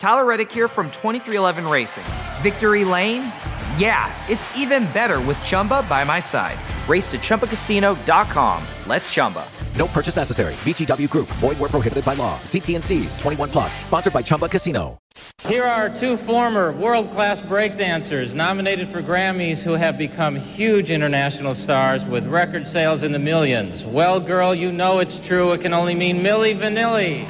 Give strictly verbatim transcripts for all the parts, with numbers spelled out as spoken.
Tyler Reddick here from twenty-three eleven Racing. Victory Lane? Yeah, it's even better with Chumba by my side. Race to Chumba Casino dot com. Let's Chumba. No purchase necessary. V G W Group. Void where prohibited by law. See T and C's. twenty-one plus. Sponsored by Chumba Casino. Here are two former world-class breakdancers nominated for Grammys who have become huge international stars with record sales in the millions. Well, girl, you know it's true. It can only mean Milli Vanilli.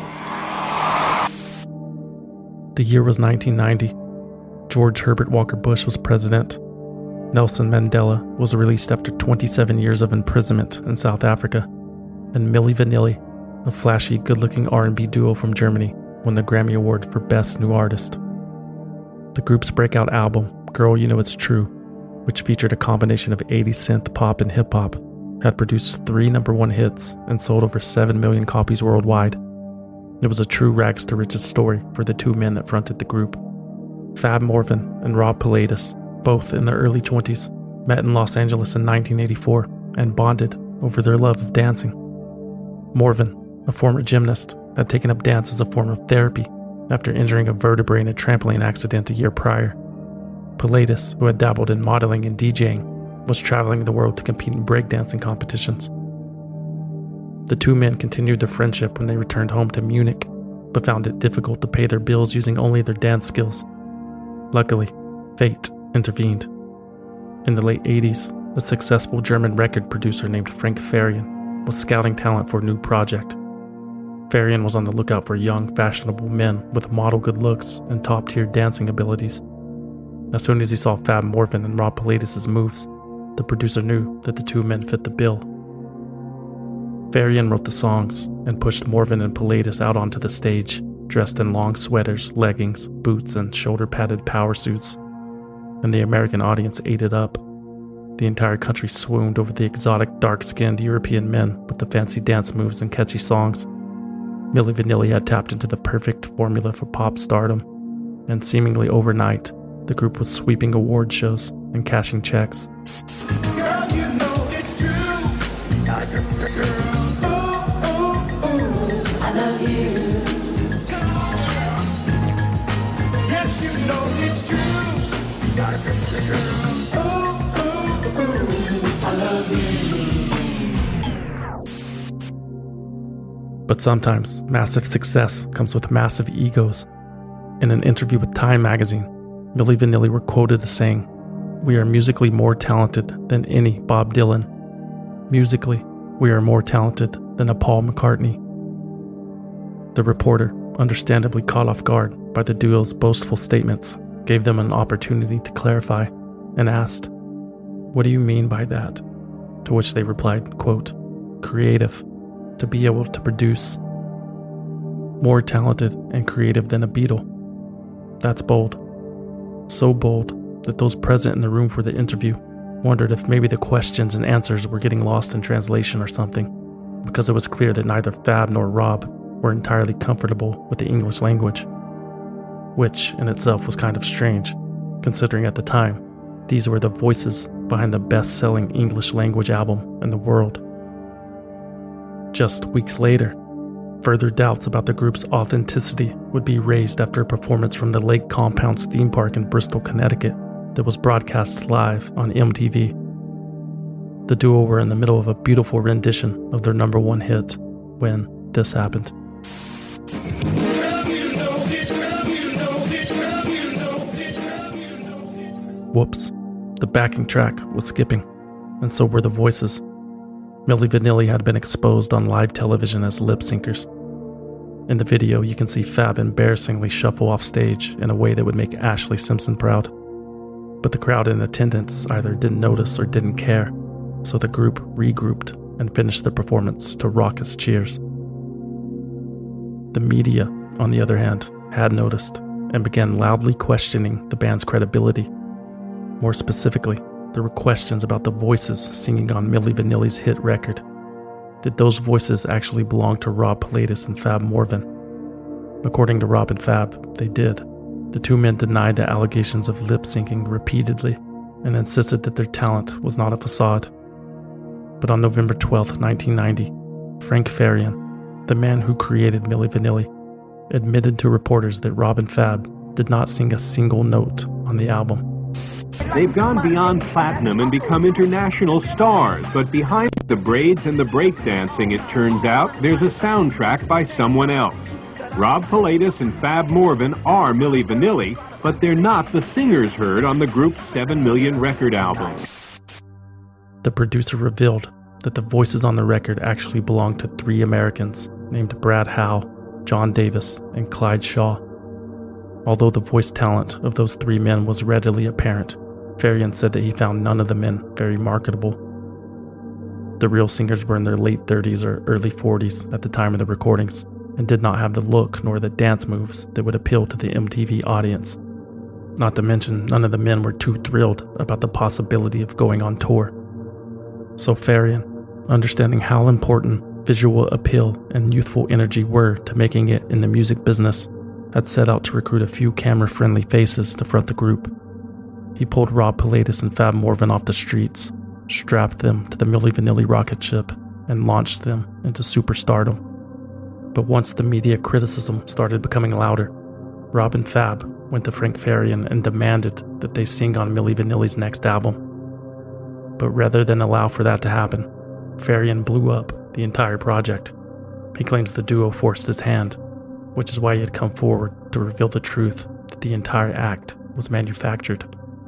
The year was nineteen ninety. George Herbert Walker Bush was president. Nelson Mandela was released after twenty-seven years of imprisonment in South Africa. And Milli Vanilli, a flashy, good-looking R and B duo from Germany, won the Grammy Award for Best New Artist. The group's breakout album, Girl You Know It's True, which featured a combination of eighties synth pop and hip-hop, had produced three number one hits and sold over seven million copies worldwide. It was a true rags-to-riches story for the two men that fronted the group. Fab Morvan and Rob Pilatus, both in their early twenties, met in Los Angeles in nineteen eighty-four and bonded over their love of dancing. Morvan, a former gymnast, had taken up dance as a form of therapy after injuring a vertebrae in a trampoline accident a year prior. Pilatus, who had dabbled in modeling and DJing, was traveling the world to compete in breakdancing competitions. The two men continued their friendship when they returned home to Munich, but found it difficult to pay their bills using only their dance skills. Luckily, fate intervened. In the late eighties, a successful German record producer named Frank Farian was scouting talent for a new project. Farian was on the lookout for young, fashionable men with model good looks and top-tier dancing abilities. As soon as he saw Fab Morvan and Rob Pilatus' moves, the producer knew that the two men fit the bill. Farian wrote the songs and pushed Morvan and Pilatus out onto the stage, dressed in long sweaters, leggings, boots, and shoulder-padded power suits. And the American audience ate it up. The entire country swooned over the exotic, dark-skinned European men with the fancy dance moves and catchy songs. Milli Vanilli had tapped into the perfect formula for pop stardom, and seemingly overnight, the group was sweeping award shows and cashing checks. Girl, you know it's true. Ooh, ooh, ooh, I love you. Yes, you know it's true. Ooh, ooh, ooh, I love you. But sometimes massive success comes with massive egos. In an interview with Time magazine, Milli Vanilli were quoted as saying, "We are musically more talented than any Bob Dylan. Musically, we are more talented than a Paul McCartney." The reporter, understandably caught off guard by the duo's boastful statements, gave them an opportunity to clarify and asked, "What do you mean by that?" To which they replied, quote, "Creative, to be able to produce. More talented and creative than a Beatle. That's bold. So bold that those present in the room for the interview wondered if maybe the questions and answers were getting lost in translation or something, because it was clear that neither Fab nor Rob were entirely comfortable with the English language, which in itself was kind of strange, considering at the time these were the voices behind the best-selling English language album in the world. Just weeks later, further doubts about the group's authenticity would be raised after a performance from the Lake Compounce theme park in Bristol, Connecticut, that was broadcast live on M T V. The duo were in the middle of a beautiful rendition of their number one hit when this happened. Whoops, the backing track was skipping, and so were the voices. Milli Vanilli had been exposed on live television as lip-syncers. In the video, you can see Fab embarrassingly shuffle off stage in a way that would make Ashley Simpson proud. But the crowd in attendance either didn't notice or didn't care, so the group regrouped and finished the performance to raucous cheers. The media, on the other hand, had noticed and began loudly questioning the band's credibility. More specifically, there were questions about the voices singing on Milli Vanilli's hit record. Did those voices actually belong to Rob Pilatus and Fab Morvan? According to Rob and Fab, they did. The two men denied the allegations of lip-syncing repeatedly and insisted that their talent was not a facade. But on November twelfth, nineteen ninety, Frank Farian, the man who created Milli Vanilli, admitted to reporters that Rob and Fab did not sing a single note on the album. They've gone beyond platinum and become international stars, but behind the braids and the breakdancing, it turns out, there's a soundtrack by someone else. Rob Pilatus and Fab Morvan are Milli Vanilli, but they're not the singers heard on the group's seven million record album. The producer revealed that the voices on the record actually belonged to three Americans named Brad Howe, John Davis, and Clyde Shaw. Although the voice talent of those three men was readily apparent, Farian said that he found none of the men very marketable. The real singers were in their late thirties or early forties at the time of the recordings and did not have the look nor the dance moves that would appeal to the M T V audience. Not to mention, none of the men were too thrilled about the possibility of going on tour. So Farian, understanding how important visual appeal and youthful energy were to making it in the music business, had set out to recruit a few camera-friendly faces to front the group. He pulled Rob Pilatus and Fab Morvan off the streets, strapped them to the Milli Vanilli rocket ship, and launched them into superstardom. But once the media criticism started becoming louder, Rob and Fab went to Frank Farian and demanded that they sing on Milli Vanilli's next album. But rather than allow for that to happen, Farian blew up the entire project. He claims the duo forced his hand, which is why he had come forward to reveal the truth that the entire act was manufactured.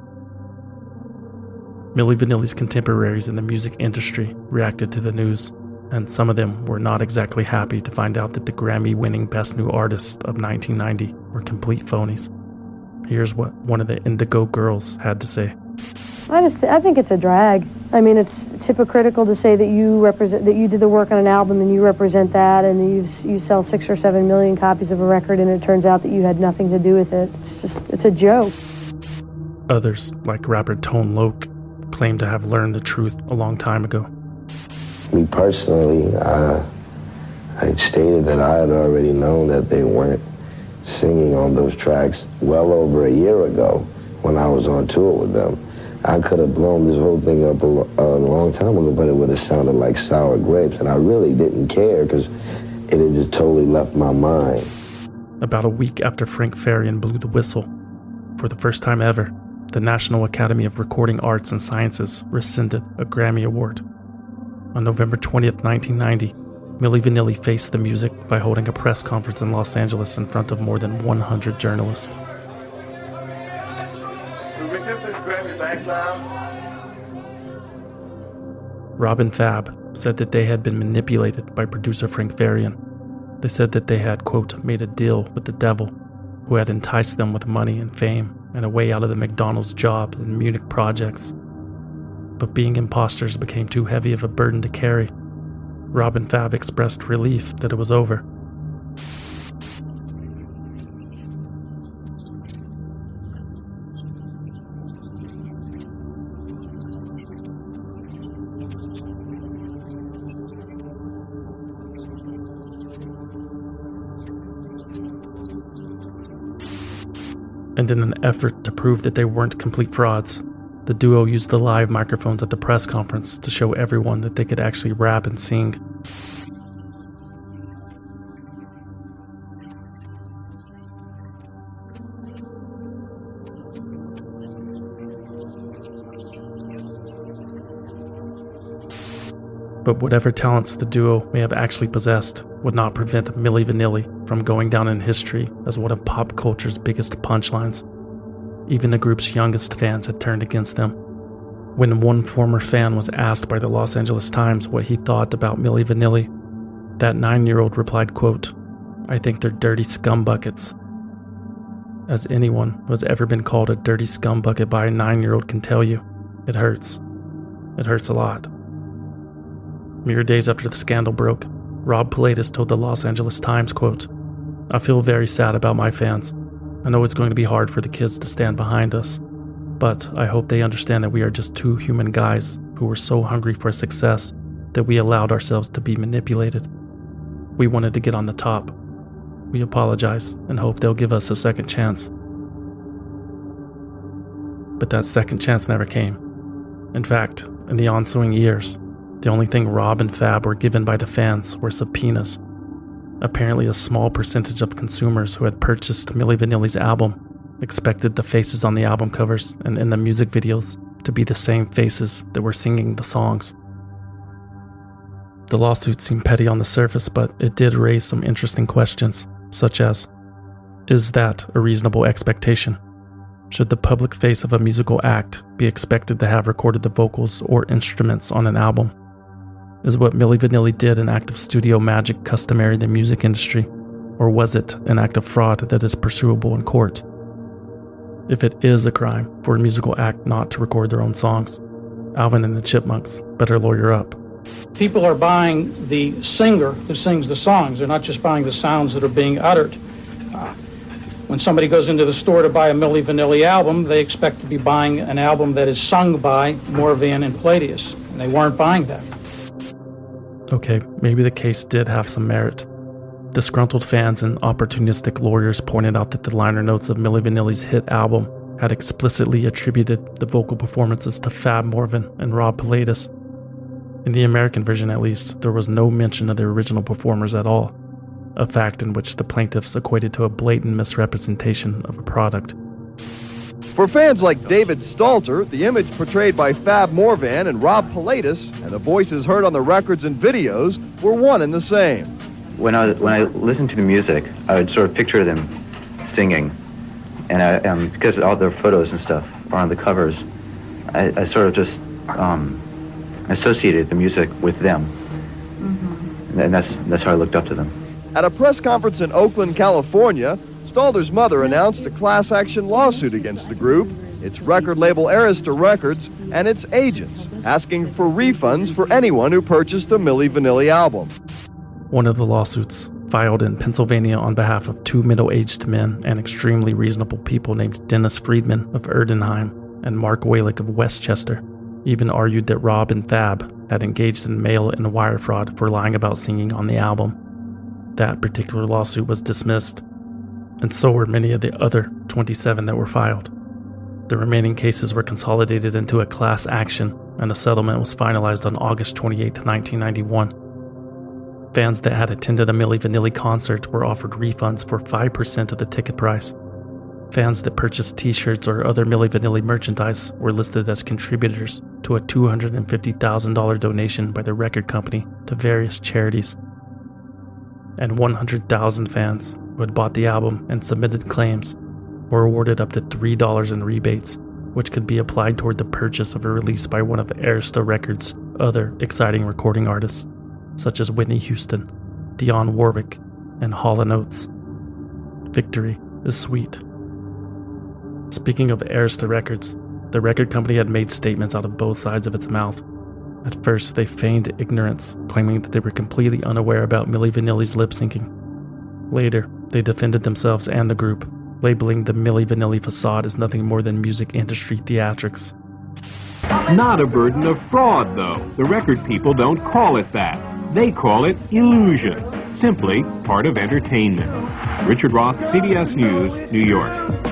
Milli Vanilli's contemporaries in the music industry reacted to the news, and some of them were not exactly happy to find out that the Grammy-winning Best New Artists of nineteen ninety were complete phonies. Here's what one of the Indigo girls had to say. I just th- I think it's a drag. I mean, it's, it's hypocritical to say that you represent that you did the work on an album and you represent that, and you you sell six or seven million copies of a record, and it turns out that you had nothing to do with it. It's just it's a joke. Others, like rapper Tone Loc, claim to have learned the truth a long time ago. Me personally, uh, I stated that I had already known that they weren't singing on those tracks well over a year ago when I was on tour with them. I could have blown this whole thing up a, a long time ago, but it would have sounded like sour grapes, and I really didn't care because it had just totally left my mind. About a week after Frank Farian blew the whistle, for the first time ever, the National Academy of Recording Arts and Sciences rescinded a Grammy Award. On November twentieth, nineteen ninety, Milli Vanilli faced the music by holding a press conference in Los Angeles in front of more than one hundred journalists. Will we get this Grammy back now? Rob and Fab said that they had been manipulated by producer Frank Farian. They said that they had, quote, made a deal with the devil, who had enticed them with money and fame and a way out of the McDonald's job and Munich projects. But being imposters became too heavy of a burden to carry. Rob and Fab expressed relief that it was over. And in an effort to prove that they weren't complete frauds, the duo used the live microphones at the press conference to show everyone that they could actually rap and sing. But whatever talents the duo may have actually possessed would not prevent Milli Vanilli from going down in history as one of pop culture's biggest punchlines. Even the group's youngest fans had turned against them. When one former fan was asked by the Los Angeles Times what he thought about Milli Vanilli, that nine-year-old replied, quote, "I think they're dirty scumbuckets." As anyone who has ever been called a dirty scumbucket by a nine-year-old can tell you, it hurts. It hurts a lot. Mere days after the scandal broke, Rob Pilatus told the Los Angeles Times, quote, "I feel very sad about my fans. I know it's going to be hard for the kids to stand behind us, but I hope they understand that we are just two human guys who were so hungry for success that we allowed ourselves to be manipulated. We wanted to get on the top. We apologize and hope they'll give us a second chance." But that second chance never came. In fact, in the ensuing years, the only thing Rob and Fab were given by the fans were subpoenas. apparently a small percentage of consumers who had purchased Milli Vanilli's album expected the faces on the album covers and in the music videos to be the same faces that were singing the songs. The lawsuit seemed petty on the surface, but it did raise some interesting questions, such as, is that a reasonable expectation? Should the public face of a musical act be expected to have recorded the vocals or instruments on an album? Is what Milli Vanilli did an act of studio magic customary in the music industry, or was it an act of fraud that is pursuable in court? If it is a crime for a musical act not to record their own songs, Alvin and the Chipmunks better lawyer up. People are buying the singer who sings the songs. They're not just buying the sounds that are being uttered. Uh, when somebody goes into the store to buy a Milli Vanilli album, they expect to be buying an album that is sung by Morvan and Palladius, and they weren't buying that. Okay, maybe the case did have some merit. Disgruntled fans and opportunistic lawyers pointed out that the liner notes of Milli Vanilli's hit album had explicitly attributed the vocal performances to Fab Morvan and Rob Pilatus. In the American version, at least, there was no mention of the original performers at all, a fact in which the plaintiffs equated to a blatant misrepresentation of a product. For fans like David Stalter, the image portrayed by Fab Morvan and Rob Pilatus and the voices heard on the records and videos were one and the same. When I when I listened to the music, I would sort of picture them singing, and I, um, because all their photos and stuff are on the covers, I, I sort of just um, associated the music with them, mm-hmm. and that's that's how I looked up to them. At a press conference in Oakland, California, Stalter's mother announced a class action lawsuit against the group, its record label Arista Records, and its agents, asking for refunds for anyone who purchased a Milli Vanilli album. One of the lawsuits, filed in Pennsylvania on behalf of two middle-aged men and extremely reasonable people named Dennis Friedman of Erdenheim and Mark Walick of Westchester, even argued that Rob and Fab had engaged in mail and wire fraud for lying about singing on the album. That particular lawsuit was dismissed, and so were many of the other twenty-seven that were filed. The remaining cases were consolidated into a class action, and a settlement was finalized on August twenty-eighth, nineteen ninety-one. Fans that had attended a Milli Vanilli concert were offered refunds for five percent of the ticket price. Fans that purchased t-shirts or other Milli Vanilli merchandise were listed as contributors to a two hundred fifty thousand dollars donation by the record company to various charities. And one hundred thousand fans who had bought the album and submitted claims were awarded up to three dollars in rebates, which could be applied toward the purchase of a release by one of Arista Records' other exciting recording artists, such as Whitney Houston, Dionne Warwick, and Hall and Oates. Victory is sweet. Speaking of Arista Records, the record company had made statements out of both sides of its mouth. At first, they feigned ignorance, claiming that they were completely unaware about Milli Vanilli's lip-syncing. Later, they defended themselves and the group, labeling the Milli Vanilli facade as nothing more than music industry theatrics. Not a burden of fraud, though. The record people don't call it that. They call it illusion, simply part of entertainment. Richard Roth, C B S News, New York.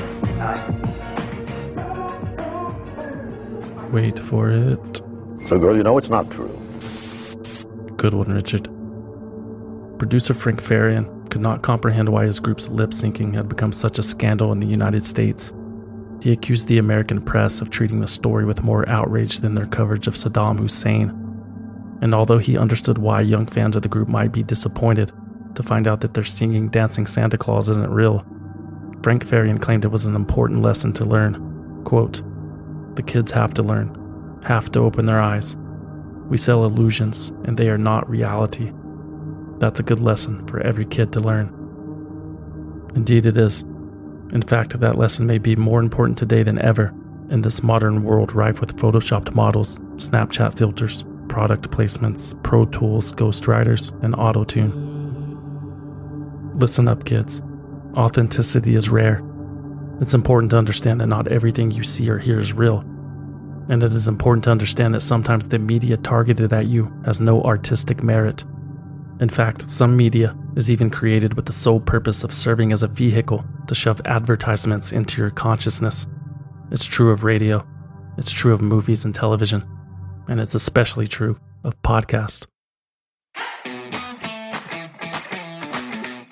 Wait for it. So, girl, you know it's not true. Good one, Richard. Producer Frank Farian could not comprehend why his group's lip-syncing had become such a scandal in the United States. He accused the American press of treating the story with more outrage than their coverage of Saddam Hussein. And although he understood why young fans of the group might be disappointed to find out that their singing, dancing Santa Claus isn't real, Frank Farian claimed it was an important lesson to learn. Quote, "The kids have to learn, have to open their eyes. We sell illusions, and they are not reality. That's a good lesson for every kid to learn." Indeed it is. In fact, that lesson may be more important today than ever in this modern world rife with photoshopped models, Snapchat filters, product placements, Pro Tools, ghostwriters, and auto-tune. Listen up, kids. Authenticity is rare. It's important to understand that not everything you see or hear is real. And it is important to understand that sometimes the media targeted at you has no artistic merit. In fact, some media is even created with the sole purpose of serving as a vehicle to shove advertisements into your consciousness. It's true of radio, it's true of movies and television, and it's especially true of podcasts.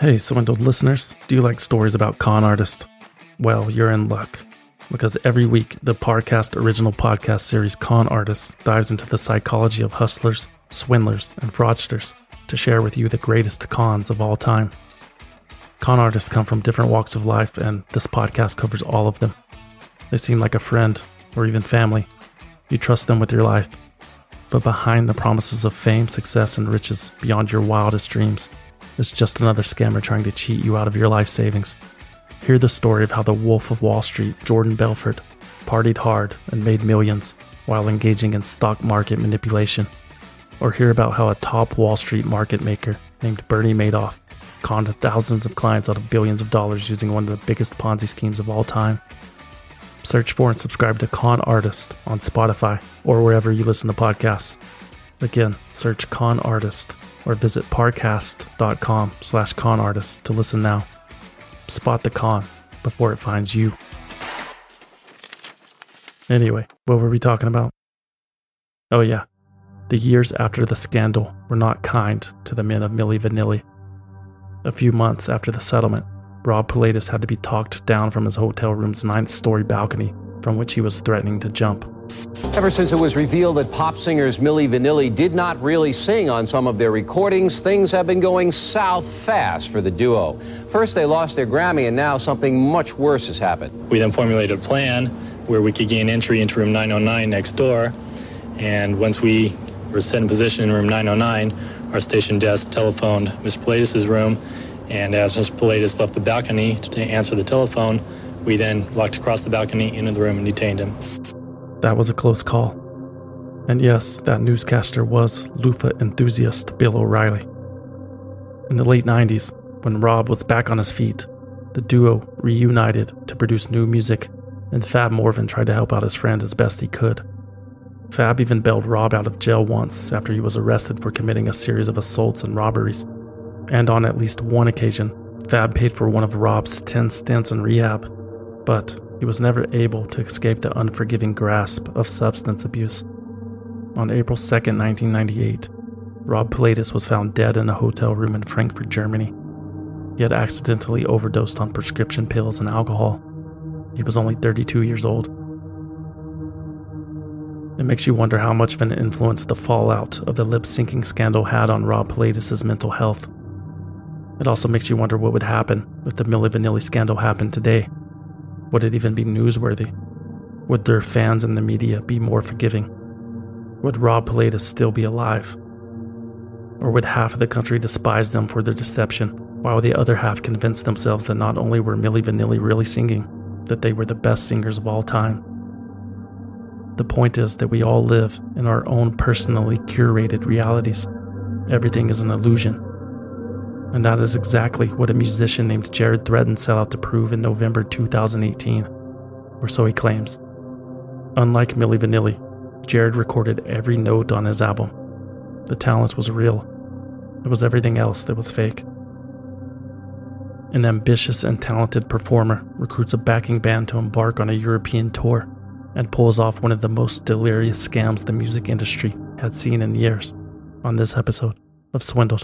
Hey, Swindled listeners, do you like stories about con artists? Well, you're in luck, because every week the Parcast original podcast series Con Artists dives into the psychology of hustlers, swindlers, and fraudsters to share with you the greatest cons of all time. Con artists come from different walks of life, and this podcast covers all of them. They seem like a friend, or even family. You trust them with your life. But behind the promises of fame, success, and riches beyond your wildest dreams, is just another scammer trying to cheat you out of your life savings. Hear the story of how the Wolf of Wall Street, Jordan Belfort, partied hard and made millions while engaging in stock market manipulation. Or hear about how a top Wall Street market maker named Bernie Madoff conned thousands of clients out of billions of dollars using one of the biggest Ponzi schemes of all time. Search for and subscribe to Con Artist on Spotify or wherever you listen to podcasts. Again, search Con Artist or visit parcast.com slash conartist to listen now. Spot the con before it finds you. Anyway, what were we talking about? Oh yeah, the years after the scandal were not kind to the men of Milli Vanilli. A few months after the settlement, Rob Pilatus had to be talked down from his hotel room's ninth-story balcony from which he was threatening to jump. Ever since it was revealed that pop singers Milli Vanilli did not really sing on some of their recordings, things have been going south fast for the duo. First they lost their Grammy, and now something much worse has happened. We then formulated a plan where we could gain entry into room nine oh nine next door, and once we were set in position in room nine oh nine, our station desk telephoned Mister Pilatus' room, and as Mister Pilatus left the balcony to answer the telephone, we then walked across the balcony into the room and detained him. That was a close call. And yes, that newscaster was loofah enthusiast Bill O'Reilly. In the late nineties, when Rob was back on his feet, the duo reunited to produce new music, and Fab Morvan tried to help out his friend as best he could. Fab even bailed Rob out of jail once after he was arrested for committing a series of assaults and robberies. And on at least one occasion, Fab paid for one of Rob's ten stints in rehab, but he was never able to escape the unforgiving grasp of substance abuse. On April second, nineteen ninety-eight, Rob Pilatus was found dead in a hotel room in Frankfurt, Germany. He had accidentally overdosed on prescription pills and alcohol. He was only thirty-two years old. It makes you wonder how much of an influence the fallout of the lip-syncing scandal had on Rob Pilatus' mental health. It also makes you wonder what would happen if the Milli Vanilli scandal happened today. Would it even be newsworthy? Would their fans and the media be more forgiving? Would Rob Pilatus still be alive? Or would half of the country despise them for their deception, while the other half convinced themselves that not only were Milli Vanilli really singing, that they were the best singers of all time? The point is that we all live in our own personally curated realities. Everything is an illusion. And that is exactly what a musician named Jared Threatin set out to prove in November two thousand eighteen, or so he claims. Unlike Milli Vanilli, Jared recorded every note on his album. The talent was real. It was everything else that was fake. An ambitious and talented performer recruits a backing band to embark on a European tour and pulls off one of the most delirious scams the music industry had seen in years on this episode of Swindled.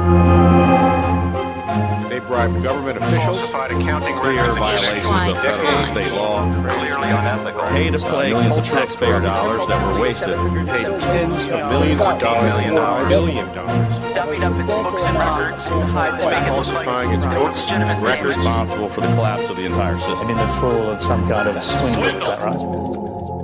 They bribed government officials, clear violations of federal and state law, pay to play millions of taxpayer dollars that were wasted, paid tens of millions of dollars, million dollars, million dollars, dummied up its books and records to hide the by falsifying its books and records, responsible for the collapse of the entire system. I mean, it's full of some kind of swindle, is that right?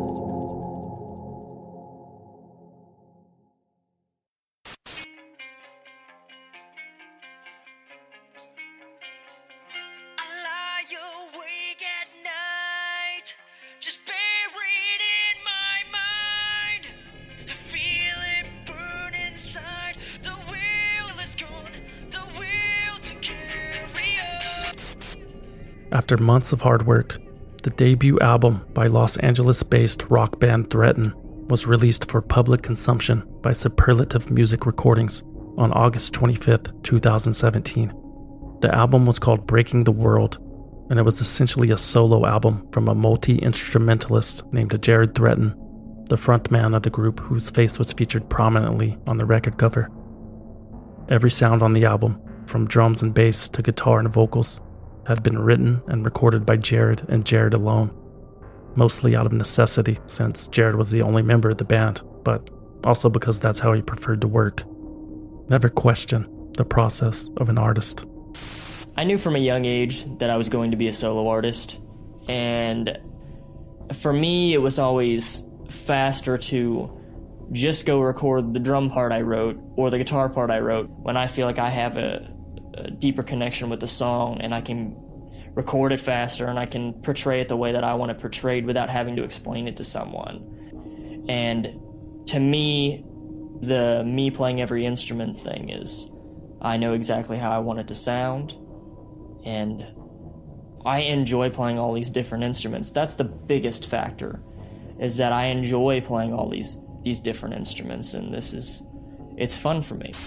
After months of hard work, the debut album by Los Angeles-based rock band Threatin was released for public consumption by Superlative Music Recordings on August twenty-fifth, twenty seventeen. The album was called Breaking the World, and it was essentially a solo album from a multi-instrumentalist named Jared Threatin, the frontman of the group whose face was featured prominently on the record cover. Every sound on the album, from drums and bass to guitar and vocals, had been written and recorded by Jared and Jared alone, mostly out of necessity since Jared was the only member of the band, but also because that's how he preferred to work. Never question the process of an artist. I knew from a young age that I was going to be a solo artist, and for me it was always faster to just go record the drum part I wrote or the guitar part I wrote when I feel like I have a, a deeper connection with the song and I can record it faster and I can portray it the way that I want it portrayed without having to explain it to someone. And to me, the me playing every instrument thing is I know exactly how I want it to sound, and I enjoy playing all these different instruments. That's the biggest factor, is that I enjoy playing all these these different instruments, and this is, it's fun for me.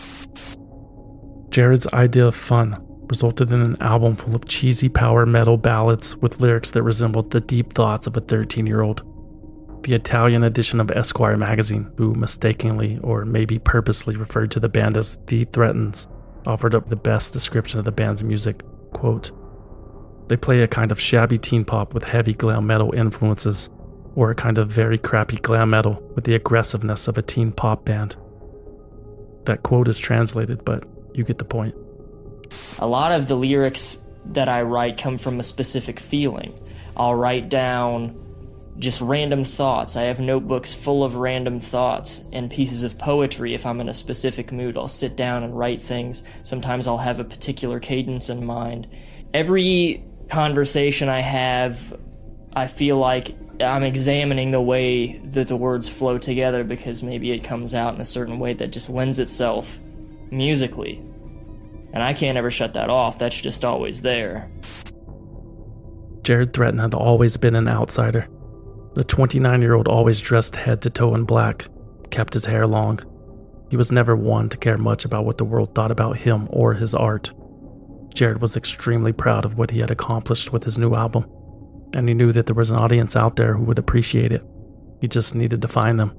Jared's idea of fun resulted in an album full of cheesy power metal ballads with lyrics that resembled the deep thoughts of a thirteen-year-old. The Italian edition of Esquire magazine, who mistakenly or maybe purposely referred to the band as The Threatens, offered up the best description of the band's music. Quote, "They play a kind of shabby teen pop with heavy glam metal influences, or a kind of very crappy glam metal with the aggressiveness of a teen pop band." That quote is translated, but you get the point. A lot of the lyrics that I write come from a specific feeling. I'll write down just random thoughts. I have notebooks full of random thoughts and pieces of poetry. If I'm in a specific mood, I'll sit down and write things. Sometimes I'll have a particular cadence in mind. Every conversation I have, I feel like I'm examining the way that the words flow together, because maybe it comes out in a certain way that just lends itself musically. And I can't ever shut that off. That's just always there. Jared Threaten had always been an outsider. The twenty-nine-year-old always dressed head to toe in black, kept his hair long. He was never one to care much about what the world thought about him or his art. Jared was extremely proud of what he had accomplished with his new album, and he knew that there was an audience out there who would appreciate it. He just needed to find them.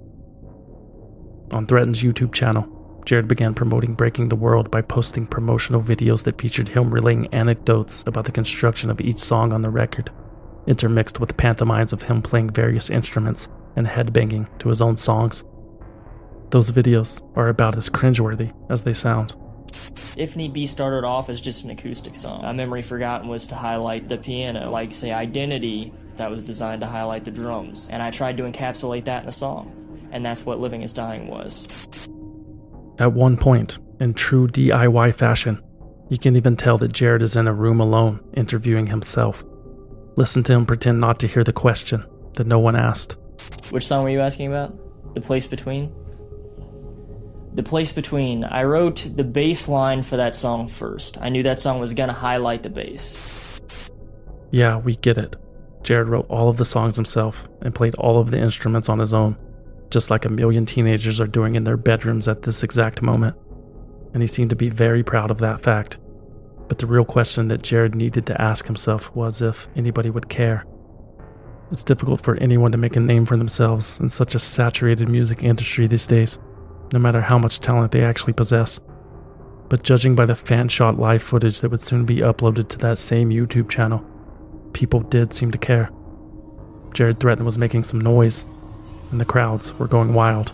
On Threaten's YouTube channel, Jared began promoting Breaking the World by posting promotional videos that featured him relaying anecdotes about the construction of each song on the record, intermixed with pantomimes of him playing various instruments and headbanging to his own songs. Those videos are about as cringeworthy as they sound. If Need Be started off as just an acoustic song. A Memory Forgotten was to highlight the piano, like, say, Identity, that was designed to highlight the drums. And I tried to encapsulate that in a song, and that's what Living is Dying was. At one point, in true D I Y fashion, you can even tell that Jared is in a room alone, interviewing himself. Listen to him pretend not to hear the question that no one asked. Which song were you asking about? The Place Between? The Place Between. I wrote the bass line for that song first. I knew that song was going to highlight the bass. Yeah, we get it. Jared wrote all of the songs himself and played all of the instruments on his own, just like a million teenagers are doing in their bedrooms at this exact moment. And he seemed to be very proud of that fact. But the real question that Jared needed to ask himself was if anybody would care. It's difficult for anyone to make a name for themselves in such a saturated music industry these days, no matter how much talent they actually possess. But judging by the fan-shot live footage that would soon be uploaded to that same YouTube channel, people did seem to care. Jared Threaten was making some noise, and the crowds were going wild.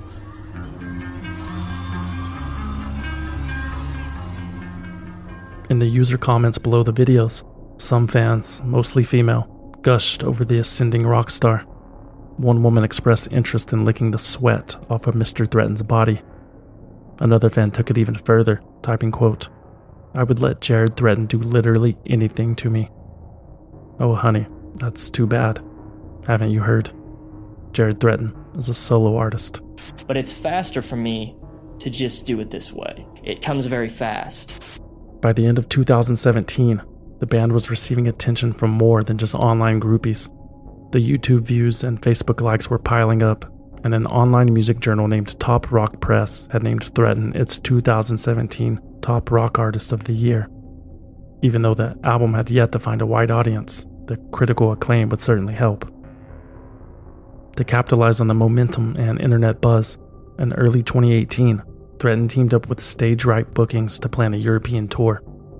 In the user comments below the videos, some fans, mostly female, gushed over the ascending rock star. One woman expressed interest in licking the sweat off of Mister Threaten's body. Another fan took it even further, typing, quote, "I would let Jared Threaten do literally anything to me." Oh honey, that's too bad. Haven't you heard? Jared Threaten is a solo artist. But it's faster for me to just do it this way. It comes very fast. By the end of two thousand seventeen, the band was receiving attention from more than just online groupies. The YouTube views and Facebook likes were piling up, and an online music journal named Top Rock Press had named Threaten its two thousand seventeen Top Rock Artist of the Year. Even though the album had yet to find a wide audience, the critical acclaim would certainly help. To capitalize on the momentum and internet buzz, in early twenty eighteen, Threaten teamed up with Stage Right Bookings to plan a European tour,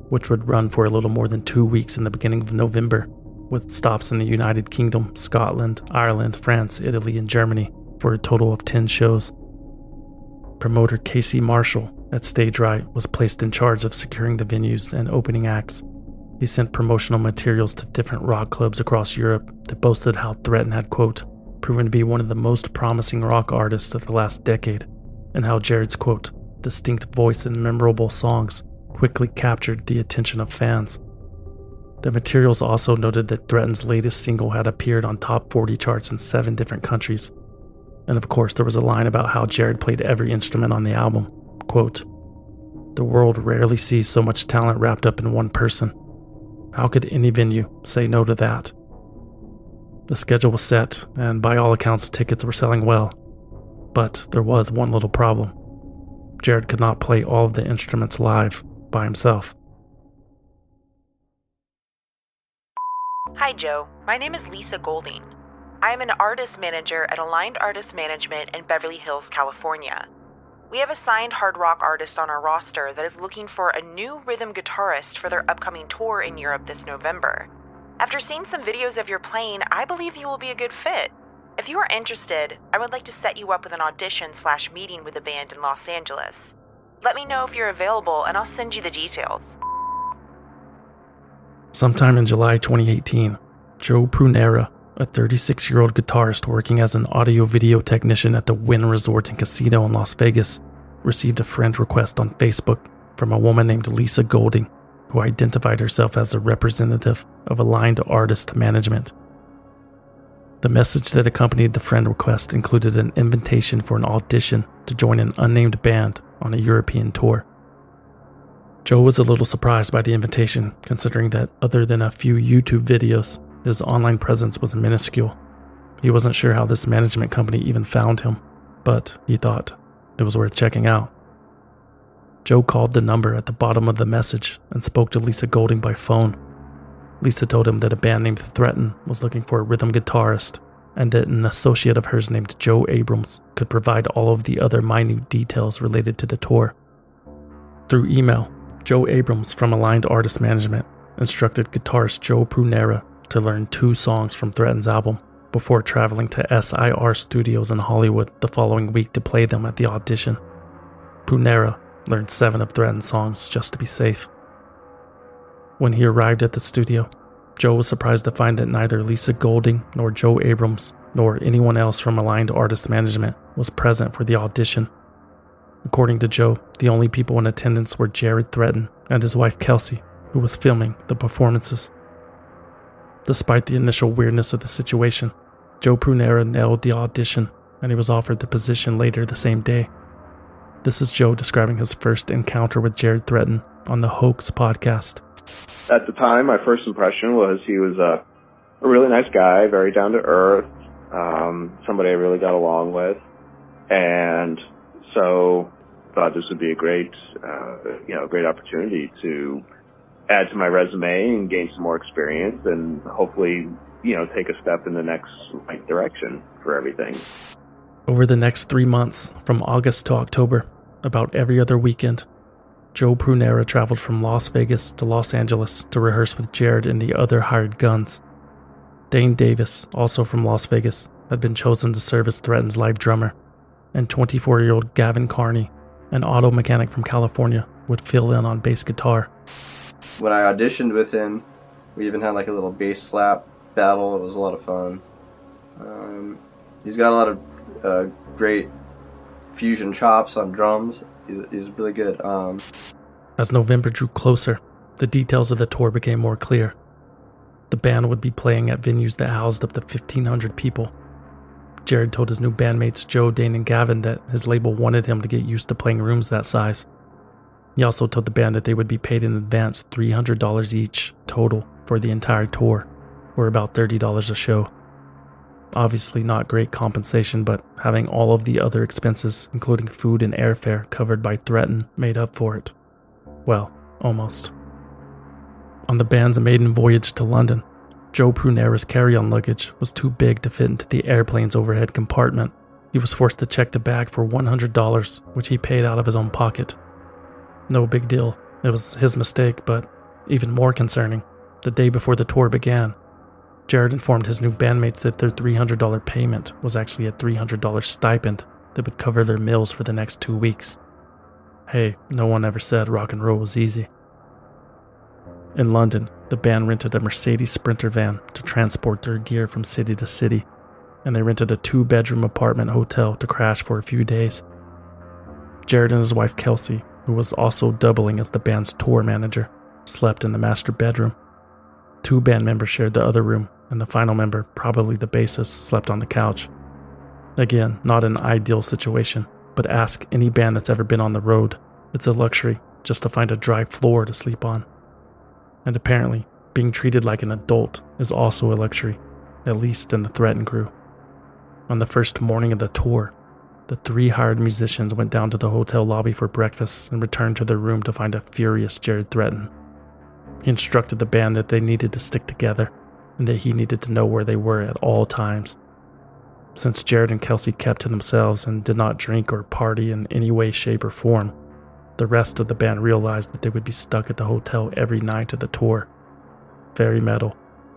which would run for a little more than two weeks in the beginning of November, with stops in the United Kingdom, Scotland, Ireland, France, Italy, and Germany for a total of ten shows. Promoter Casey Marshall at Stage Right was placed in charge of securing the venues and opening acts. He sent promotional materials to different rock clubs across Europe that boasted how Threatin had, quote, proven to be one of the most promising rock artists of the last decade, and how Jared's, quote, distinct voice and memorable songs quickly captured the attention of fans. The materials also noted that Threatin's latest single had appeared on top forty charts in seven different countries. And of course, there was a line about how Jared played every instrument on the album. Quote, the world rarely sees so much talent wrapped up in one person. How could any venue say no to that? The schedule was set, and by all accounts, tickets were selling well. But there was one little problem. Jared could not play all of the instruments live by himself. Hi, Joe. My name is Lisa Golding. I am an artist manager at Aligned Artist Management in Beverly Hills, California. We have a signed hard rock artist on our roster that is looking for a new rhythm guitarist for their upcoming tour in Europe this November. After seeing some videos of your playing, I believe you will be a good fit. If you are interested, I would like to set you up with an audition slash meeting with the band in Los Angeles. Let me know if you're available and I'll send you the details. Sometime in July twenty eighteen, Joe Prunera, a thirty-six-year-old guitarist working as an audio-video technician at the Wynn Resort and Casino in Las Vegas, received a friend request on Facebook from a woman named Lisa Golding, who identified herself as a representative of Aligned Artist Management. The message that accompanied the friend request included an invitation for an audition to join an unnamed band on a European tour. Joe was a little surprised by the invitation, considering that other than a few YouTube videos, his online presence was minuscule. He wasn't sure how this management company even found him, but he thought it was worth checking out. Joe called the number at the bottom of the message and spoke to Lisa Golding by phone. Lisa told him that a band named Threatin was looking for a rhythm guitarist, and that an associate of hers named Joe Abrams could provide all of the other minute details related to the tour. Through email, Joe Abrams from Aligned Artist Management instructed guitarist Joe Prunera to learn two songs from Threatin's album before traveling to S I R Studios in Hollywood the following week to play them at the audition. Prunera learned seven of Threatin's songs just to be safe. When he arrived at the studio, Joe was surprised to find that neither Lisa Golding nor Joe Abrams nor anyone else from Aligned Artist Management was present for the audition. According to Joe, the only people in attendance were Jared Threatin and his wife Kelsey, who was filming the performances. Despite the initial weirdness of the situation, Joe Prunera nailed the audition, and he was offered the position later the same day. This is Joe describing his first encounter with Jared Threatin on the Hoax podcast. At the time, my first impression was he was a, a really nice guy, very down to earth, um, somebody I really got along with, and so thought this would be a great, uh, you know, great opportunity to add to my resume and gain some more experience and hopefully, you know, take a step in the next right direction for everything. Over the next three months, from August to October, about every other weekend, Joe Prunera traveled from Las Vegas to Los Angeles to rehearse with Jared and the other hired guns. Dane Davis, also from Las Vegas, had been chosen to serve as Threatin's live drummer, and twenty-four-year-old Gavin Carney, an auto mechanic from California, would fill in on bass guitar. When I auditioned with him, we even had like a little bass slap battle. It was a lot of fun. Um, he's got a lot of uh, great fusion chops on drums. He's, he's really good. Um, As November drew closer, the details of the tour became more clear. The band would be playing at venues that housed up to fifteen hundred people. Jared told his new bandmates Joe, Dane, and Gavin that his label wanted him to get used to playing rooms that size. He also told the band that they would be paid in advance three hundred dollars each total for the entire tour, or about thirty dollars a show. Obviously not great compensation, but having all of the other expenses, including food and airfare, covered by Threatin made up for it. Well, almost. On the band's maiden voyage to London, Joe Prunera's carry-on luggage was too big to fit into the airplane's overhead compartment. He was forced to check the bag for one hundred dollars, which he paid out of his own pocket. No big deal. It was his mistake, but Even more concerning, the day before the tour began, Jared informed his new bandmates that their three hundred dollars payment was actually a three hundred dollars stipend that would cover their meals for the next two weeks. Hey, no one ever said rock and roll was easy. In London, the band rented a Mercedes Sprinter van to transport their gear from city to city, and they rented a two-bedroom apartment hotel to crash for a few days. Jared and his wife Kelsey, who was also doubling as the band's tour manager, slept in the master bedroom. Two band members shared the other room, and the final member, probably the bassist, slept on the couch. Again, not an ideal situation, but ask any band that's ever been on the road. It's a luxury just to find a dry floor to sleep on. And apparently, being treated like an adult is also a luxury, at least in the Threatin crew. On the first morning of the tour, the three hired musicians went down to the hotel lobby for breakfast and returned to their room to find a furious Jared Threatin. He instructed the band that they needed to stick together and that he needed to know where they were at all times. Since Jared and Kelsey kept to themselves and did not drink or party in any way, shape, or form, the rest of the band realized that they would be stuck at the hotel every night of the tour. Very metal.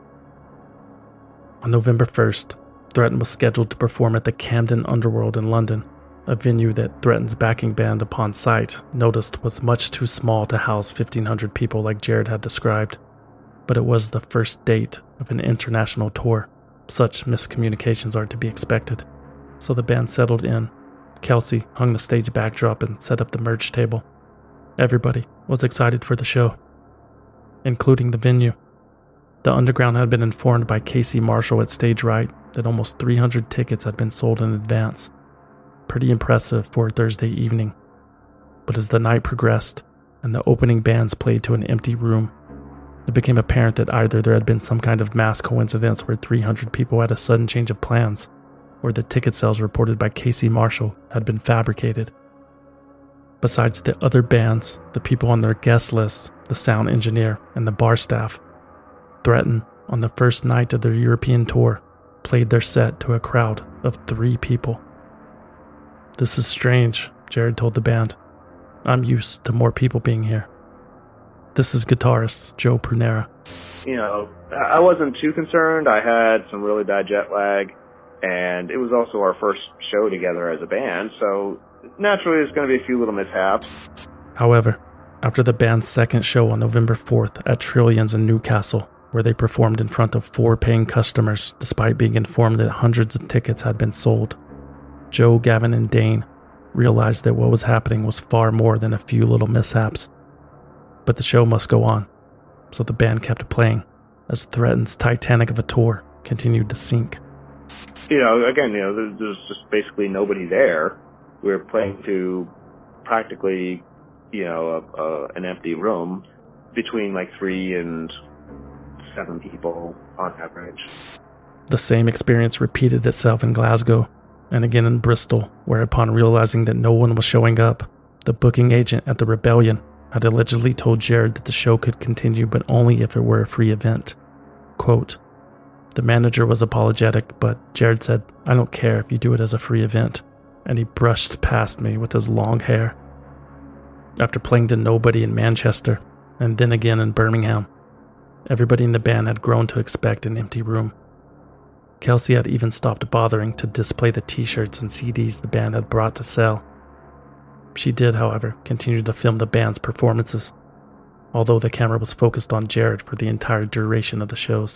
On November first, Threatin was scheduled to perform at the Camden Underworld in London, a venue that Threatin's backing band upon sight noticed was much too small to house fifteen hundred people like Jared had described. But it was the first date of an international tour. Such miscommunications are to be expected. So the band settled in. Kelsey hung the stage backdrop and set up the merch table. Everybody was excited for the show, including the venue. The Underground had been informed by Casey Marshall at Stage Right that almost three hundred tickets had been sold in advance. Pretty impressive for a Thursday evening. But as the night progressed and the opening bands played to an empty room, it became apparent that either there had been some kind of mass coincidence where three hundred people had a sudden change of plans, or the ticket sales reported by Casey Marshall had been fabricated. Besides the other bands, the people on their guest list, the sound engineer, and the bar staff, Threatin, on the first night of their European tour, played their set to a crowd of three people. "This is strange," Jared told the band. "I'm used to more people being here." This is guitarist Joe Prunera. You know, I wasn't too concerned. I had some really bad jet lag, and it was also our first show together as a band, so naturally there's going to be a few little mishaps. However, after the band's second show on November fourth at Trillions in Newcastle, where they performed in front of four paying customers despite being informed that hundreds of tickets had been sold, Joe, Gavin, and Dane realized that what was happening was far more than a few little mishaps. But the show must go on, so the band kept playing as Threatin's Titanic of a tour continued to sink. You know, again, you know, there's, there's just basically nobody there. We were playing to practically, you know, a, a, an empty room between like three and seven people on average. The same experience repeated itself in Glasgow and again in Bristol, where upon realizing that no one was showing up, the booking agent at the Rebellion had allegedly told Jared that the show could continue but only if it were a free event. Quote, "The manager was apologetic, but Jared said, 'I don't care if you do it as a free event,' and he brushed past me with his long hair." After playing to nobody in Manchester, and then again in Birmingham, everybody in the band had grown to expect an empty room. Kelsey had even stopped bothering to display the t-shirts and C Ds the band had brought to sell. She did, however, continue to film the band's performances, although the camera was focused on Jared for the entire duration of the shows.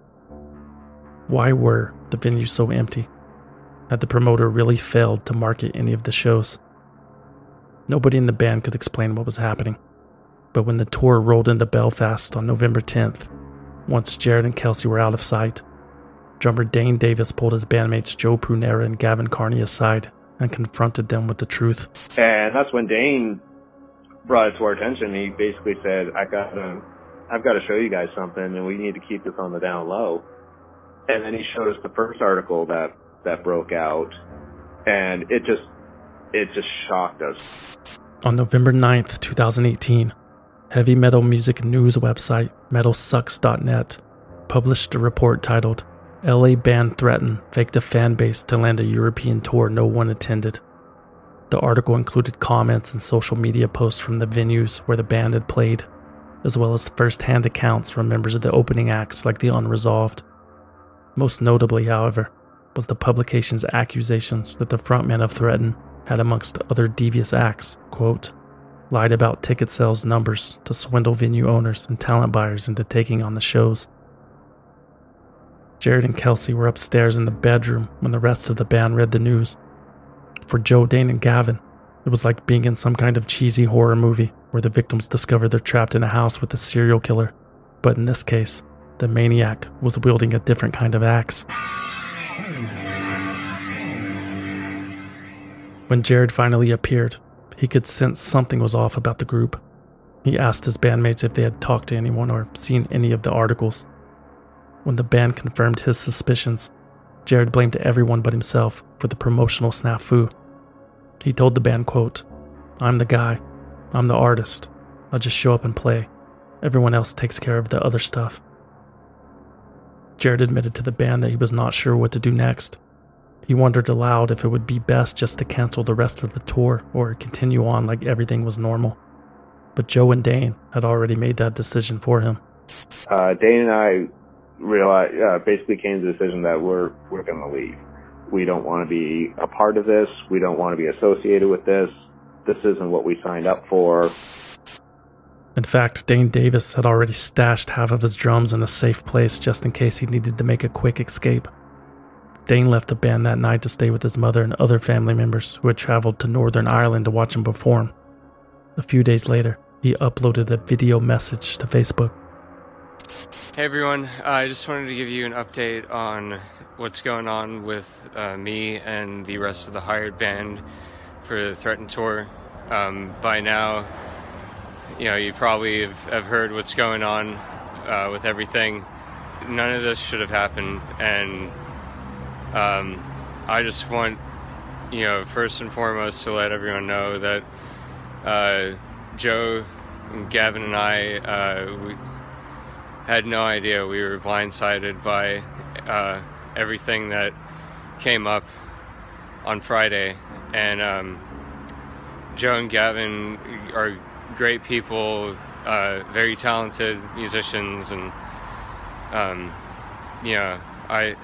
Why were the venues so empty? Had the promoter really failed to market any of the shows? Nobody in the band could explain what was happening, but when the tour rolled into Belfast on November tenth, once Jared and Kelsey were out of sight, drummer Dane Davis pulled his bandmates Joe Prunera and Gavin Carney aside and confronted them with the truth. And that's when Dane brought it to our attention. He basically said, I gotta, I've got to show you guys something, and we need to keep this on the down low. And then he showed us the first article that, that broke out, and it just, it just shocked us. On November ninth, twenty eighteen, heavy metal music news website metal sucks dot net published a report titled, "L A band Threatin faked a fan base to land a European tour no one attended." The article included comments and social media posts from the venues where the band had played, as well as first-hand accounts from members of the opening acts like the Unresolved. Most notably, however, was the publication's accusations that the frontman of Threaten had, amongst other devious acts, quote, lied about ticket sales numbers to swindle venue owners and talent buyers into taking on the shows. Jared and Kelsey were upstairs in the bedroom when the rest of the band read the news. For Joe, Dane, and Gavin, it was like being in some kind of cheesy horror movie where the victims discover they're trapped in a house with a serial killer, but in this case, the maniac was wielding a different kind of axe. When Jared finally appeared, he could sense something was off about the group. He asked his bandmates if they had talked to anyone or seen any of the articles. When the band confirmed his suspicions, Jared blamed everyone but himself for the promotional snafu. He told the band, quote, I'm the guy. I'm the artist. I'll just show up and play. Everyone else takes care of the other stuff. Jared admitted to the band that he was not sure what to do next. He wondered aloud if it would be best just to cancel the rest of the tour or continue on like everything was normal. But Joe and Dane had already made that decision for him. Uh, Dane and I realized, uh, basically came to the decision that we're we're going to leave. We don't want to be a part of this. We don't want to be associated with this. This isn't what we signed up for. In fact, Dane Davis had already stashed half of his drums in a safe place just in case he needed to make a quick escape. Dane left the band that night to stay with his mother and other family members who had traveled to Northern Ireland to watch him perform. A few days later, he uploaded a video message to Facebook. Hey everyone, uh, I just wanted to give you an update on what's going on with uh, me and the rest of the hired band for the Threaten tour. Um, by now, you know, you probably have, have heard what's going on uh, with everything. None of this should have happened, and um, I just want, you know, first and foremost to let everyone know that uh, Joe, and Gavin, and I, uh, we had no idea. We were blindsided by uh, everything that came up on Friday, and um, Joe and Gavin are great people, uh, very talented musicians, and um, you know, I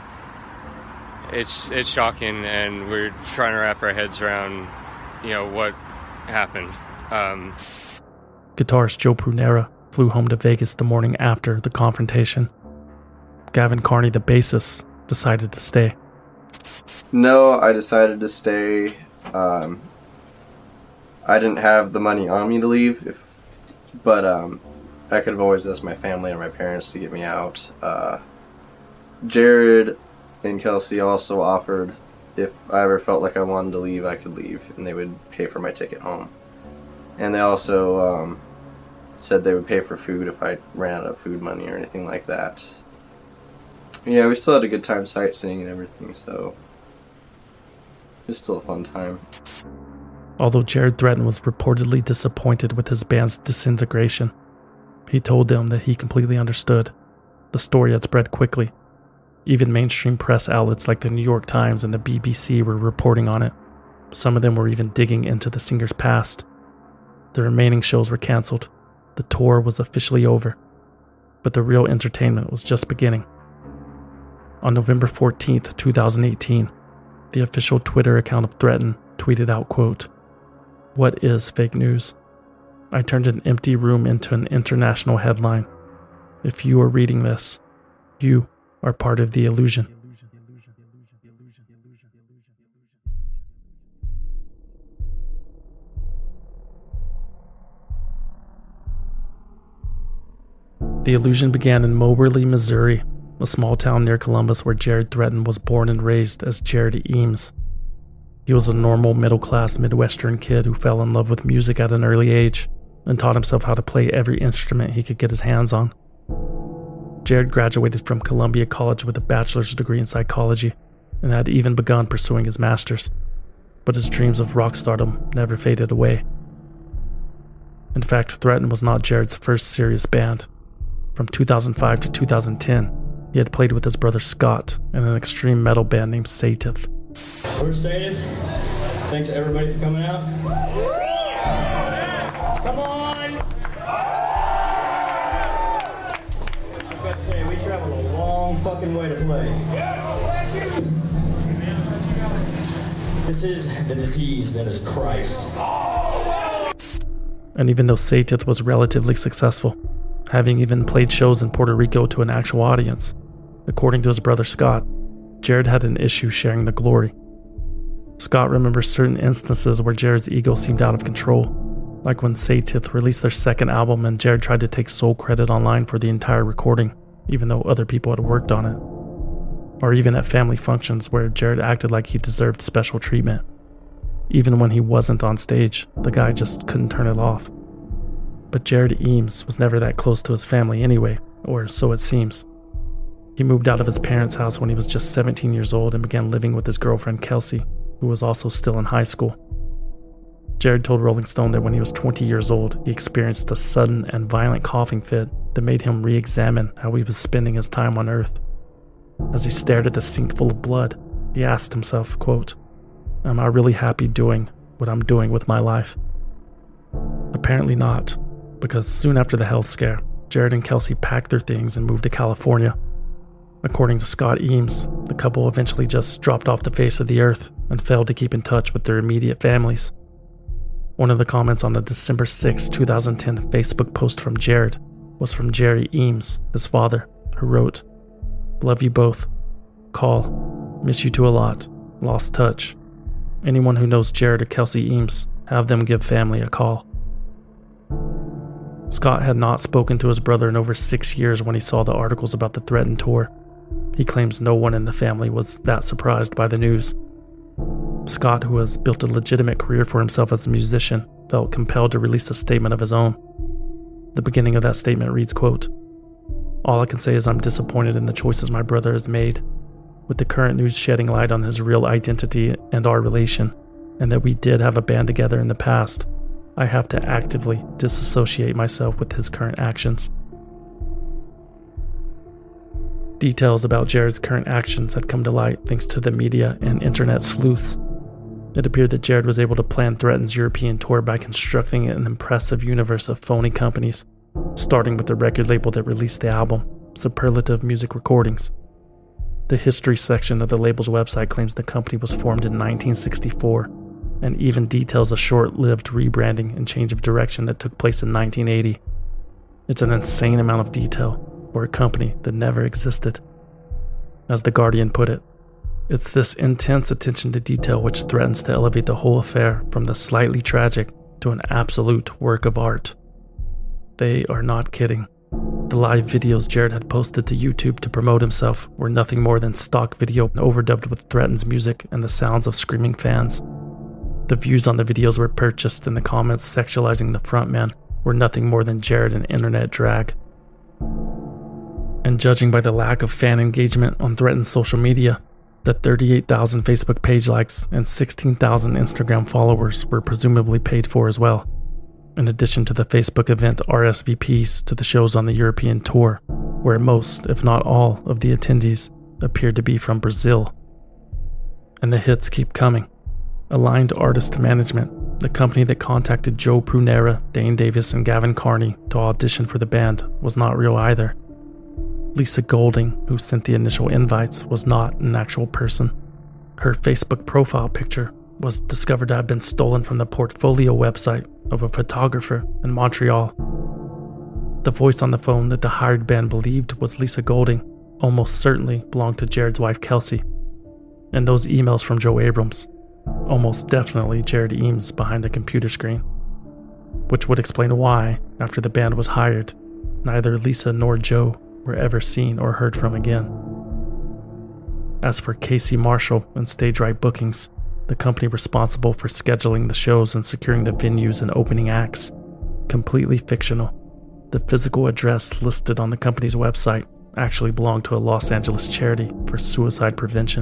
it's it's shocking, and we're trying to wrap our heads around, you know, what happened. Um, Guitarist Joe Prunera flew home to Vegas the morning after the confrontation. Gavin Carney, the bassist, decided to stay. No, I decided to stay. Um, I didn't have the money on me to leave, if, but um, I could have always asked my family or my parents to get me out. Uh, Jared and Kelsey also offered if I ever felt like I wanted to leave, I could leave, and they would pay for my ticket home. And they also um, said they would pay for food if I ran out of food money or anything like that. Yeah, we still had a good time sightseeing and everything, so it was still a fun time. Although Jared Threaten was reportedly disappointed with his band's disintegration, he told them that he completely understood. The story had spread quickly. Even mainstream press outlets like the New York Times and the B B C were reporting on it. Some of them were even digging into the singer's past. The remaining shows were canceled. The tour was officially over. But the real entertainment was just beginning. On November fourteenth, twenty eighteen, the official Twitter account of Threaten tweeted out, quote, "What is fake news? I turned an empty room into an international headline. If you are reading this, you are part of the illusion." The illusion began in Moberly, Missouri, a small town near Columbus where Jared Threaten was born and raised as Jared Eames. He was a normal middle-class Midwestern kid who fell in love with music at an early age and taught himself how to play every instrument he could get his hands on. Jared graduated from Columbia College with a bachelor's degree in psychology and had even begun pursuing his master's, but his dreams of rock stardom never faded away. In fact, Threaten was not Jared's first serious band. From two thousand five to two thousand ten, he had played with his brother Scott in an extreme metal band named Satif. We're Satif. Thanks to everybody for coming out. Come on! They traveled a long fucking way to play. This is the disease that is Christ. And even though Satith was relatively successful, having even played shows in Puerto Rico to an actual audience, according to his brother Scott, Jared had an issue sharing the glory. Scott remembers certain instances where Jared's ego seemed out of control, like when Satith released their second album and Jared tried to take sole credit online for the entire recording, even though other people had worked on it. Or even at family functions where Jared acted like he deserved special treatment. Even when he wasn't on stage, the guy just couldn't turn it off. But Jared Eames was never that close to his family anyway, or so it seems. He moved out of his parents' house when he was just seventeen years old and began living with his girlfriend Kelsey, who was also still in high school. Jared told Rolling Stone that when he was twenty years old, he experienced a sudden and violent coughing fit that made him re-examine how he was spending his time on Earth. As he stared at the sink full of blood, he asked himself, quote, "Am I really happy doing what I'm doing with my life?" Apparently not, because soon after the health scare, Jared and Kelsey packed their things and moved to California. According to Scott Eames, the couple eventually just dropped off the face of the earth and failed to keep in touch with their immediate families. One of the comments on the December sixth, twenty ten Facebook post from Jared was from Jerry Eames, his father, who wrote, "Love you both. Call. Miss you two a lot. Lost touch. Anyone who knows Jared or Kelsey Eames, have them give family a call." Scott had not spoken to his brother in over six years when he saw the articles about the threatened tour. He claims no one in the family was that surprised by the news. Scott, who has built a legitimate career for himself as a musician, felt compelled to release a statement of his own. The beginning of that statement reads, quote, "All I can say is I'm disappointed in the choices my brother has made, with the current news shedding light on his real identity and our relation, and that we did have a band together in the past. I have to actively disassociate myself with his current actions." Details about Jared's current actions had come to light thanks to the media and internet sleuths. It appeared that Jared was able to plan Threaten's European tour by constructing an impressive universe of phony companies, starting with the record label that released the album, Superlative Music Recordings. The history section of the label's website claims the company was formed in nineteen sixty-four, and even details a short-lived rebranding and change of direction that took place in nineteen eighty. It's an insane amount of detail for a company that never existed. As The Guardian put it, it's this intense attention to detail which threatens to elevate the whole affair from the slightly tragic to an absolute work of art. They are not kidding. The live videos Jared had posted to YouTube to promote himself were nothing more than stock video overdubbed with Threaten's music and the sounds of screaming fans. The views on the videos were purchased and the comments sexualizing the frontman were nothing more than Jared and internet drag. And judging by the lack of fan engagement on Threaten's social media, the thirty-eight thousand Facebook page likes and sixteen thousand Instagram followers were presumably paid for as well, in addition to the Facebook event R S V Ps to the shows on the European tour, where most, if not all, of the attendees appeared to be from Brazil. And the hits keep coming. Aligned Artist Management, the company that contacted Joe Prunera, Dane Davis, and Gavin Carney to audition for the band, was not real either. Lisa Golding, who sent the initial invites, was not an actual person. Her Facebook profile picture was discovered to have been stolen from the portfolio website of a photographer in Montreal. The voice on the phone that the hired band believed was Lisa Golding almost certainly belonged to Jared's wife Kelsey. And those emails from Joe Abrams, almost definitely Jared Eames behind a computer screen. Which would explain why, after the band was hired, neither Lisa nor Joe were ever seen or heard from again. As for Casey Marshall and Stage Right Bookings, the company responsible for scheduling the shows and securing the venues and opening acts, completely fictional. The physical address listed on the company's website actually belonged to a Los Angeles charity for suicide prevention.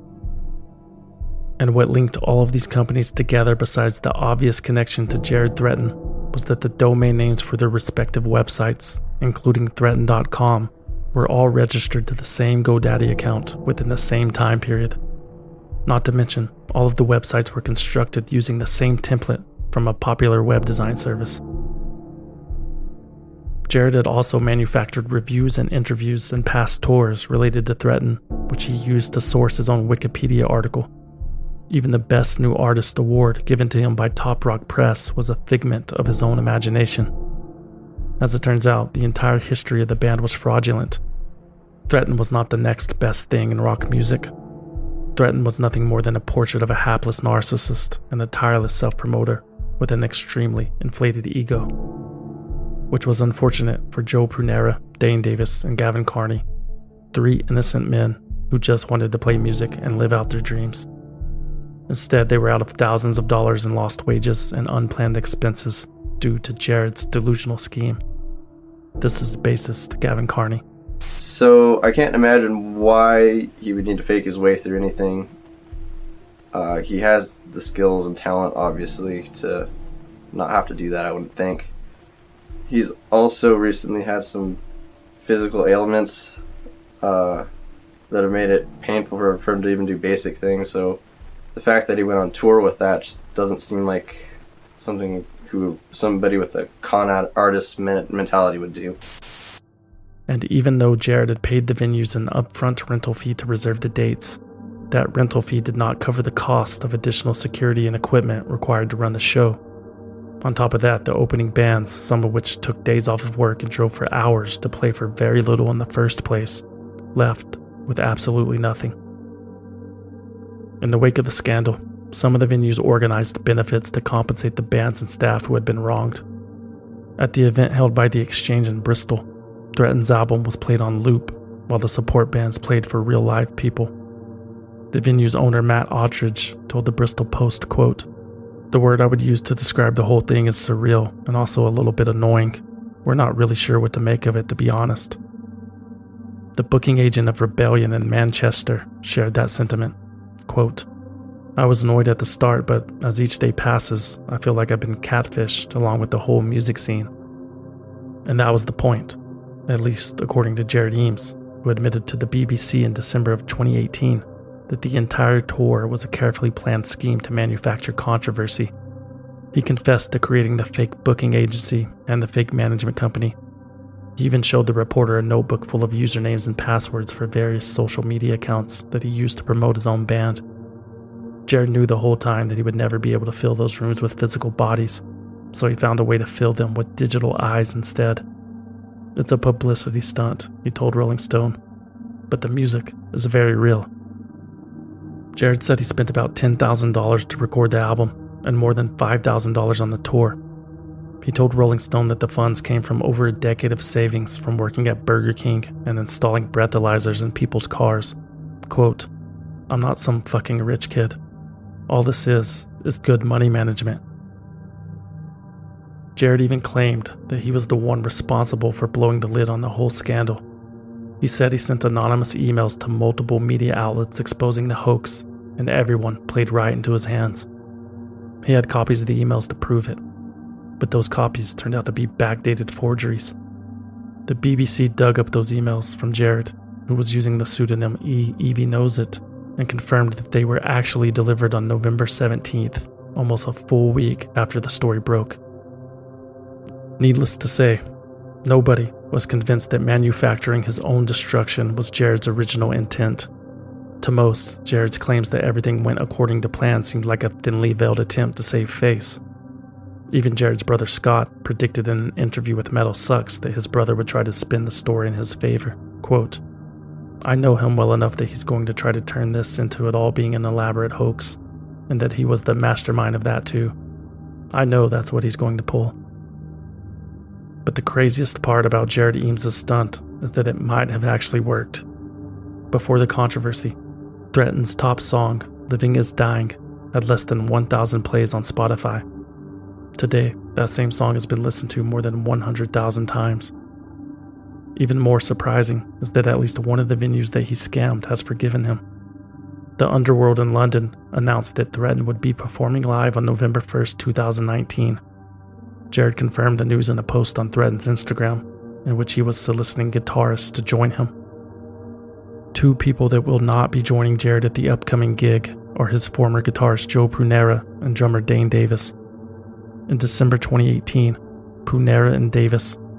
And what linked all of these companies together besides the obvious connection to Jared Threaten was that the domain names for their respective websites, including Threaten dot com, were all registered to the same GoDaddy account within the same time period. Not to mention, all of the websites were constructed using the same template from a popular web design service. Jared had also manufactured reviews and interviews and past tours related to Threatin, which he used to source his own Wikipedia article. Even the Best New Artist award given to him by Top Rock Press was a figment of his own imagination. As it turns out, the entire history of the band was fraudulent. Threatin was not the next best thing in rock music. Threatin was nothing more than a portrait of a hapless narcissist and a tireless self-promoter with an extremely inflated ego. Which was unfortunate for Joe Prunera, Dane Davis, and Gavin Carney, three innocent men who just wanted to play music and live out their dreams. Instead, they were out of thousands of dollars in lost wages and unplanned expenses due to Jared's delusional scheme. This is bassist Gavin Carney. So I can't imagine why he would need to fake his way through anything. Uh, he has the skills and talent, obviously, to not have to do that, I wouldn't think. He's also recently had some physical ailments uh, that have made it painful for, for him to even do basic things, so the fact that he went on tour with that just doesn't seem like something who somebody with a con artist mentality would do. And even though Jared had paid the venues an upfront rental fee to reserve the dates, that rental fee did not cover the cost of additional security and equipment required to run the show. On top of that, the opening bands, some of which took days off of work and drove for hours to play for very little in the first place, left with absolutely nothing. In the wake of the scandal, some of the venues organized benefits to compensate the bands and staff who had been wronged. At the event held by the Exchange in Bristol, Threatin's album was played on loop, while the support bands played for real live people. The venue's owner, Matt Ottridge, told the Bristol Post, quote, "The word I would use to describe the whole thing is surreal and also a little bit annoying. We're not really sure what to make of it, to be honest." The booking agent of Rebellion in Manchester shared that sentiment. Quote, "I was annoyed at the start, but as each day passes, I feel like I've been catfished along with the whole music scene." And that was the point, at least according to Jared Eames, who admitted to the B B C in December of twenty eighteen that the entire tour was a carefully planned scheme to manufacture controversy. He confessed to creating the fake booking agency and the fake management company. He even showed the reporter a notebook full of usernames and passwords for various social media accounts that he used to promote his own band. Jared knew the whole time that he would never be able to fill those rooms with physical bodies, so he found a way to fill them with digital eyes instead. "It's a publicity stunt," he told Rolling Stone, "but the music is very real." Jared said he spent about ten thousand dollars to record the album and more than five thousand dollars on the tour. He told Rolling Stone that the funds came from over a decade of savings from working at Burger King and installing breathalyzers in people's cars. Quote, "I'm not some fucking rich kid. All this is, is good money management." Jared even claimed that he was the one responsible for blowing the lid on the whole scandal. He said he sent anonymous emails to multiple media outlets exposing the hoax, and everyone played right into his hands. He had copies of the emails to prove it, but those copies turned out to be backdated forgeries. The B B C dug up those emails from Jared, who was using the pseudonym E. Evie Knows It, and confirmed that they were actually delivered on November seventeenth, almost a full week after the story broke. Needless to say, nobody was convinced that manufacturing his own destruction was Jared's original intent. To most, Jared's claims that everything went according to plan seemed like a thinly veiled attempt to save face. Even Jared's brother Scott predicted in an interview with Metal Sucks that his brother would try to spin the story in his favor. Quote, "I know him well enough that he's going to try to turn this into it all being an elaborate hoax, and that he was the mastermind of that too. I know that's what he's going to pull." But the craziest part about Jared Eames' stunt is that it might have actually worked. Before the controversy, Threatin's top song, Living is Dying, had less than one thousand plays on Spotify. Today, that same song has been listened to more than one hundred thousand times. Even more surprising is that at least one of the venues that he scammed has forgiven him. The Underworld in London announced that Threatin would be performing live on November first, twenty nineteen. Jared confirmed the news in a post on Threatin's Instagram, in which he was soliciting guitarists to join him. Two people that will not be joining Jared at the upcoming gig are his former guitarist Joe Prunera and drummer Dane Davis. In December twenty eighteen, Prunera and Davis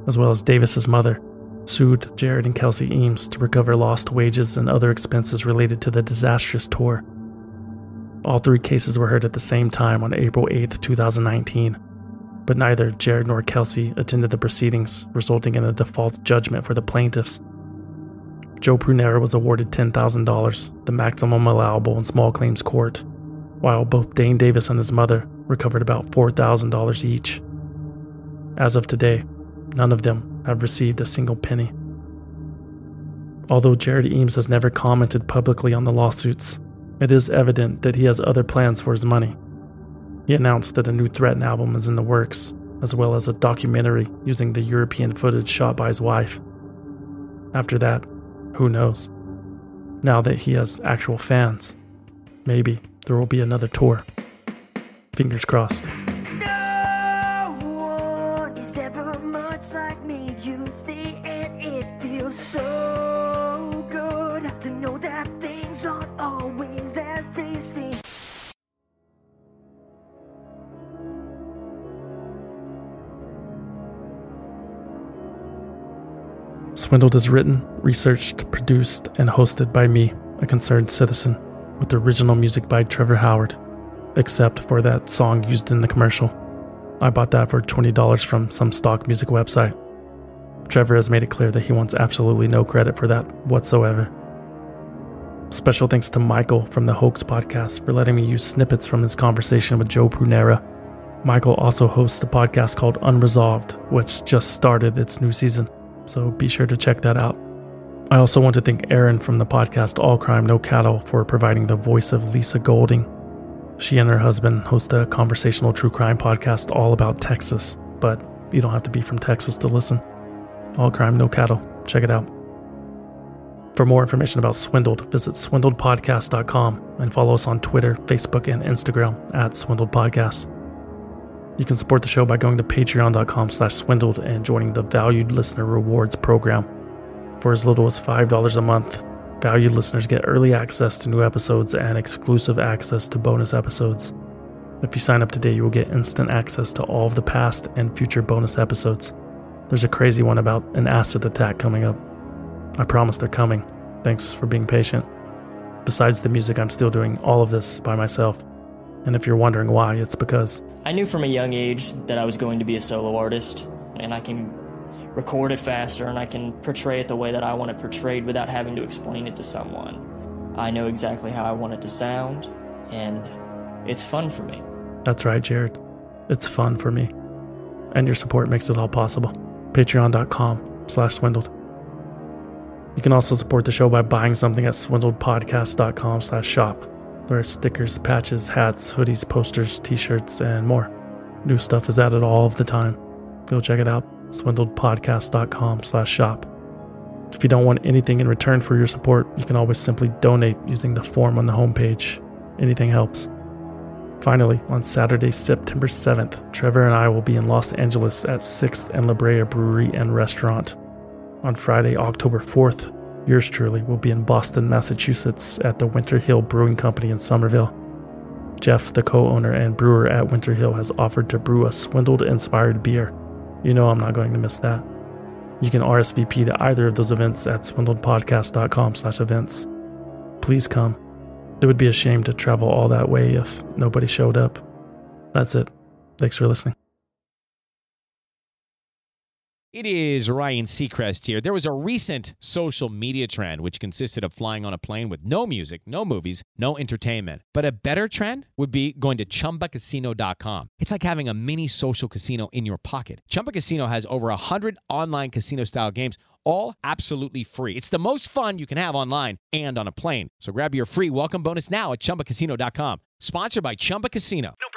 as well as Davis's mother, sued Jared and Kelsey Eames to recover lost wages and other expenses related to the disastrous tour. All three cases were heard at the same time on April eighth, twenty nineteen, but neither Jared nor Kelsey attended the proceedings, resulting in a default judgment for the plaintiffs. Joe Prunera was awarded ten thousand dollars, the maximum allowable in small claims court, while both Dane Davis and his mother recovered about four thousand dollars each. As of today, none of them have received a single penny. Although Jared Eames has never commented publicly on the lawsuits, it is evident that he has other plans for his money. He announced that a new Threaten album is in the works, as well as a documentary using the European footage shot by his wife. After that, who knows? Now that he has actual fans, maybe there will be another tour. Fingers crossed. Swindled is written, researched, produced, and hosted by me, a concerned citizen, with original music by Trevor Howard, except for that song used in the commercial. I bought that for twenty dollars from some stock music website. Trevor has made it clear that he wants absolutely no credit for that whatsoever. Special thanks to Michael from the Hoax podcast for letting me use snippets from his conversation with Joe Prunera. Michael also hosts a podcast called Unresolved, which just started its new season, so be sure to check that out. I also want to thank Erin from the podcast All Crime No Cattle for providing the voice of Lisa Golding. She and her husband host a conversational true crime podcast all about Texas, but you don't have to be from Texas to listen. All Crime No Cattle. Check it out. For more information about Swindled, visit swindled podcast dot com and follow us on Twitter, Facebook, and Instagram at Swindled Podcast. You can support the show by going to patreon dot com slash swindled and joining the Valued Listener Rewards program. For as little as five dollars a month, valued listeners get early access to new episodes and exclusive access to bonus episodes. If you sign up today, you will get instant access to all of the past and future bonus episodes. There's a crazy one about an acid attack coming up. I promise they're coming. Thanks for being patient. Besides the music, I'm still doing all of this by myself. And if you're wondering why, it's because I knew from a young age that I was going to be a solo artist, and I can record it faster and I can portray it the way that I want it portrayed without having to explain it to someone. I know exactly how I want it to sound, and it's fun for me. That's right, Jared. It's fun for me. And your support makes it all possible. patreon dot com slash swindled. You can also support the show by buying something at swindled podcast dot com slash shop. There are stickers, patches, hats, hoodies, posters, t-shirts, and more. New stuff is added all of the time. Go check it out. swindled podcast dot com slash shop. If you don't want anything in return for your support, you can always simply donate using the form on the homepage. Anything helps. Finally, on Saturday, September seventh, Trevor and I will be in Los Angeles at sixth and La Brea Brewery and Restaurant. On Friday, October fourth, yours truly will be in Boston, Massachusetts at the Winter Hill Brewing Company in Somerville. Jeff, the co-owner and brewer at Winter Hill, has offered to brew a Swindled-inspired beer. You know I'm not going to miss that. You can R S V P to either of those events at swindled podcast dot com slash events. Please come. It would be a shame to travel all that way if nobody showed up. That's it. Thanks for listening. It is Ryan Seacrest here. There was a recent social media trend which consisted of flying on a plane with no music, no movies, no entertainment. But a better trend would be going to chumba casino dot com. It's like having a mini social casino in your pocket. Chumba Casino has over one hundred online casino-style games, all absolutely free. It's the most fun you can have online and on a plane. So grab your free welcome bonus now at chumba casino dot com. Sponsored by Chumba Casino. No